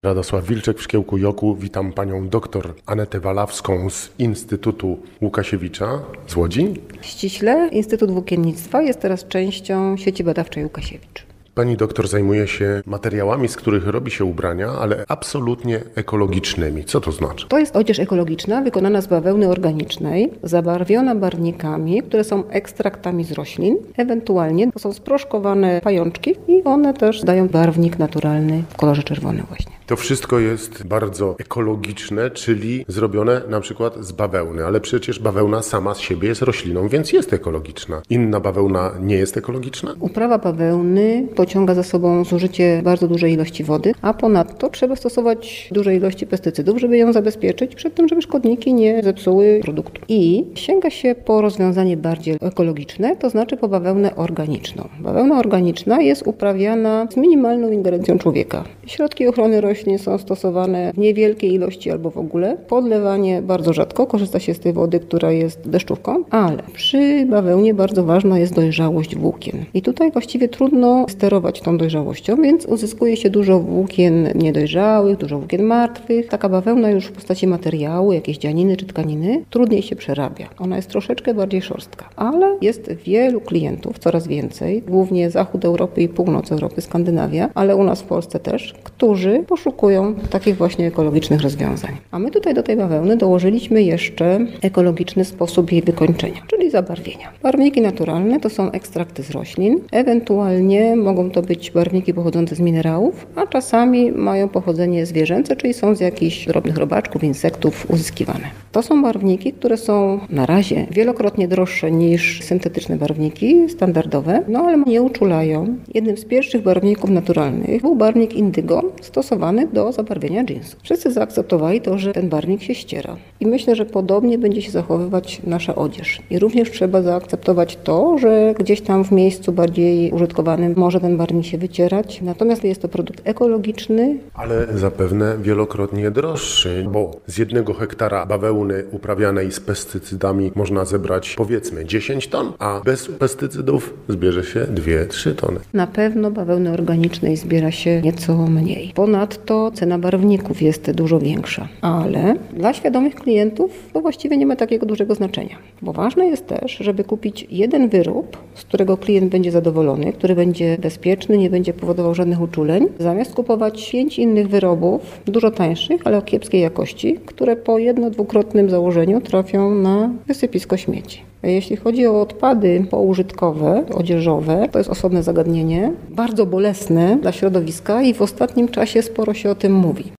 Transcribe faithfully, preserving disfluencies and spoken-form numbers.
Radosław Wilczek w Szkiełku Joku. Witam panią doktor Anetę Walawską z Instytutu Łukasiewicza z Łodzi. Ściśle Instytut Włókiennictwa jest teraz częścią sieci badawczej Łukasiewicz. Pani doktor zajmuje się materiałami, z których robi się ubrania, ale absolutnie ekologicznymi. Co to znaczy? To jest odzież ekologiczna wykonana z bawełny organicznej, zabarwiona barwnikami, które są ekstraktami z roślin. Ewentualnie to są sproszkowane pajączki i one też dają barwnik naturalny w kolorze czerwonym właśnie. To wszystko jest bardzo ekologiczne, czyli zrobione na przykład z bawełny, ale przecież bawełna sama z siebie jest rośliną, więc jest ekologiczna. Inna bawełna nie jest ekologiczna? Uprawa bawełny pociąga za sobą zużycie bardzo dużej ilości wody, a ponadto trzeba stosować duże ilości pestycydów, żeby ją zabezpieczyć przed tym, żeby szkodniki nie zepsuły produktu. I sięga się po rozwiązanie bardziej ekologiczne, to znaczy po bawełnę organiczną. Bawełna organiczna jest uprawiana z minimalną ingerencją człowieka. Środki ochrony roślin są stosowane w niewielkiej ilości albo w ogóle. Podlewanie bardzo rzadko, korzysta się z tej wody, która jest deszczówką, ale przy bawełnie bardzo ważna jest dojrzałość włókien. I tutaj właściwie trudno sterować tą dojrzałością, więc uzyskuje się dużo włókien niedojrzałych, dużo włókien martwych. Taka bawełna już w postaci materiału, jakieś dzianiny czy tkaniny, trudniej się przerabia. Ona jest troszeczkę bardziej szorstka, ale jest wielu klientów, coraz więcej, głównie zachód Europy i północ Europy, Skandynawia, ale u nas w Polsce też, którzy poszukują takich właśnie ekologicznych rozwiązań. A my tutaj do tej bawełny dołożyliśmy jeszcze ekologiczny sposób jej wykończenia, czyli zabarwienia. Barwniki naturalne to są ekstrakty z roślin, ewentualnie mogą to być barwniki pochodzące z minerałów, a czasami mają pochodzenie zwierzęce, czyli są z jakichś drobnych robaczków, insektów uzyskiwane. To są barwniki, które są na razie wielokrotnie droższe niż syntetyczne barwniki standardowe, no ale nie uczulają. Jednym z pierwszych barwników naturalnych był barwnik indygo, stosowany do zabarwienia dżinsów. Wszyscy zaakceptowali to, że ten barwnik się ściera. I myślę, że podobnie będzie się zachowywać nasza odzież. I również trzeba zaakceptować to, że gdzieś tam w miejscu bardziej użytkowanym może ten barwnik się wycierać. Natomiast jest to produkt ekologiczny. Ale zapewne wielokrotnie droższy, bo z jednego hektara bawełny uprawianej z pestycydami można zebrać powiedzmy dziesięć ton, a bez pestycydów zbierze się dwie trzy tony. Na pewno bawełny organicznej zbiera się nieco mniej. Ponadto cena barwników jest dużo większa, ale dla świadomych klientów to właściwie nie ma takiego dużego znaczenia, bo ważne jest też, żeby kupić jeden wyrób, z którego klient będzie zadowolony, który będzie bezpieczny, nie będzie powodował żadnych uczuleń, zamiast kupować pięć innych wyrobów, dużo tańszych, ale o kiepskiej jakości, które po jedno-dwukrotnym założeniu trafią na wysypisko śmieci. Jeśli chodzi o odpady poużytkowe, odzieżowe, to jest osobne zagadnienie, bardzo bolesne dla środowiska i w ostatnim czasie sporo się o tym mówi.